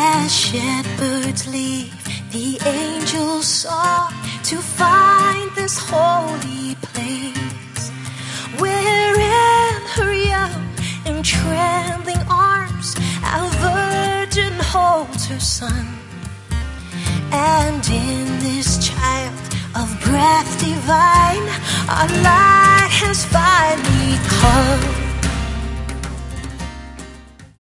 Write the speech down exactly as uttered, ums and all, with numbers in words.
As shepherds leave the angels' song to find this holy place, wherein her young and trembling arms a virgin holds her son. And in this child of breath divine, our light has finally come.